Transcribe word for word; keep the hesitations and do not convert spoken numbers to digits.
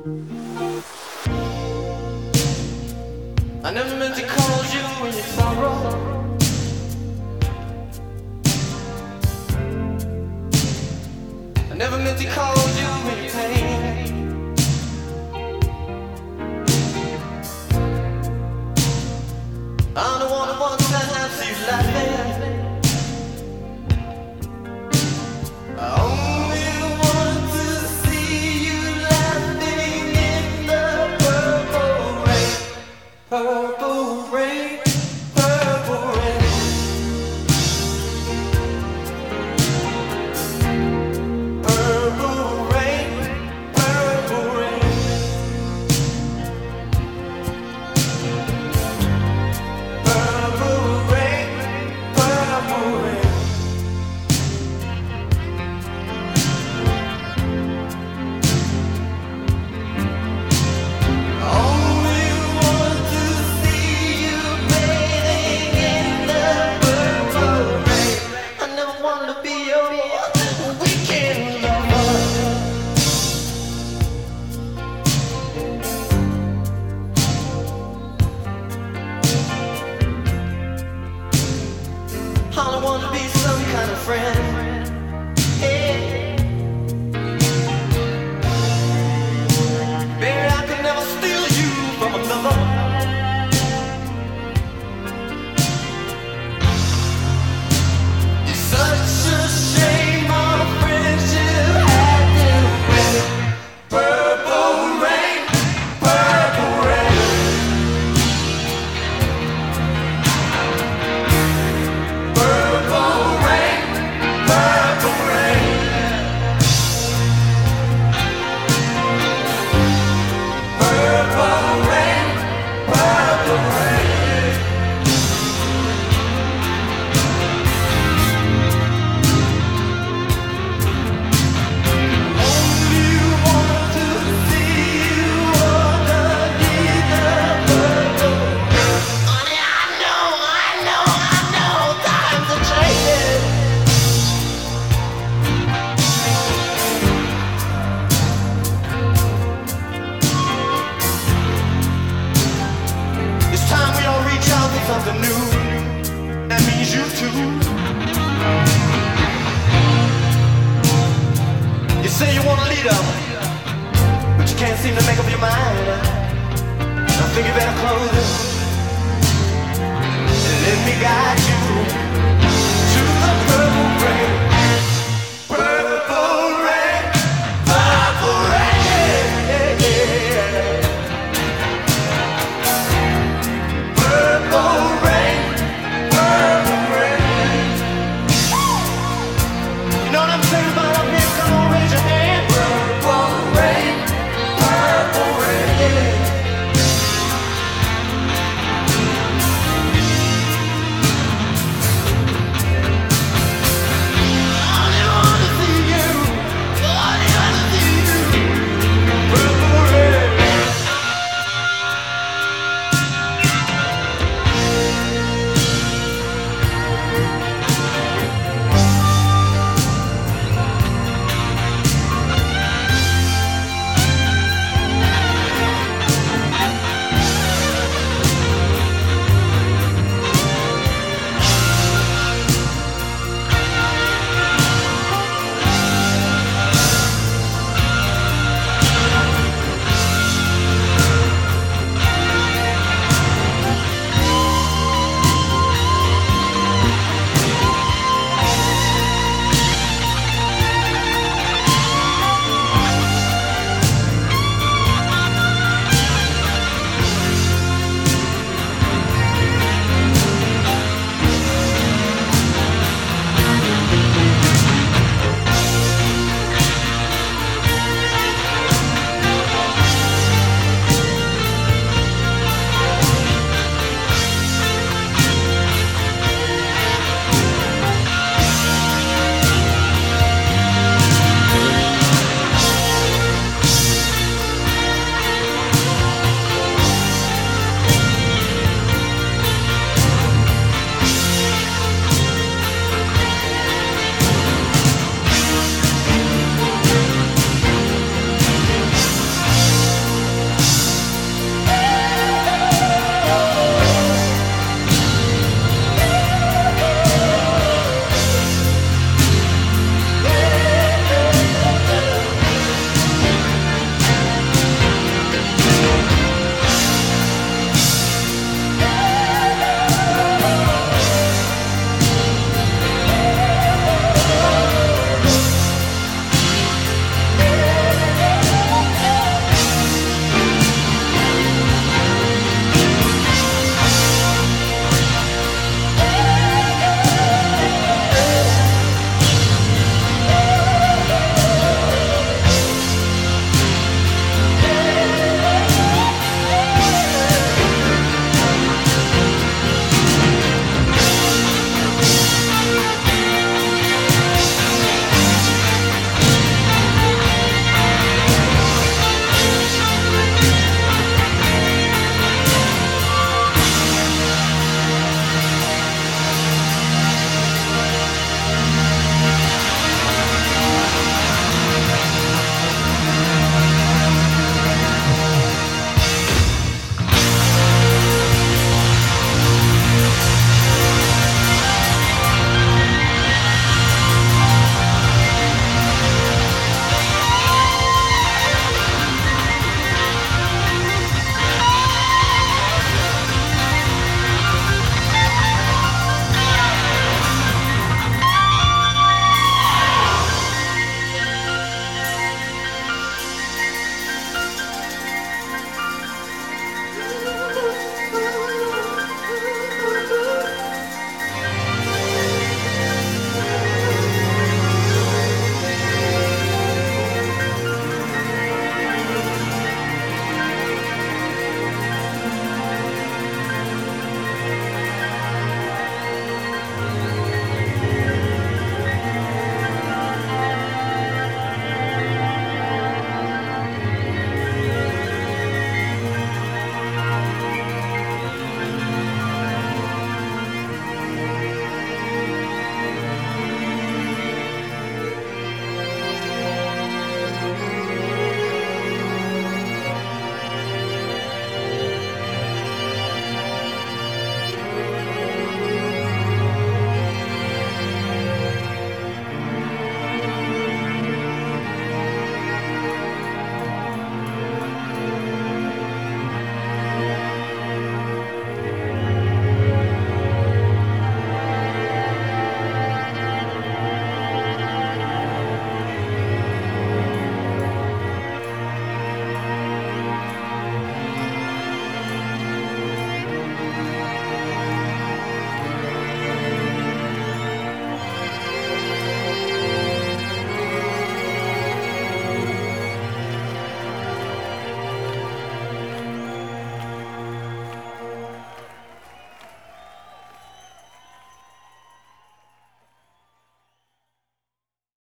I never meant to cause you any sorrow. I never meant to cause you any pain. I'm the one who wants to have you laughing. I only want to see you laughing in the purple rain. Purple rain, purple rain. Purple rain, purple rain. Purple rain, purple rain. Only want to see you bathing in the purple rain. I never wanted to be your weekend lover. I don't want to be some kind of friend. Hey. Baby, I could never steal you from another. It's such a shame our friendship had to end. Purple rain, purple rain. Purple rain, purple rain. Purple rain, purple rain. Only want to see you underneath the purple rain. Honey, I know, I know, I know, times are changing. It's time we all reach out for something new. That means you too. You say you want a leader, but you can't seem to make up your mind. I think you better close it and let me guide you.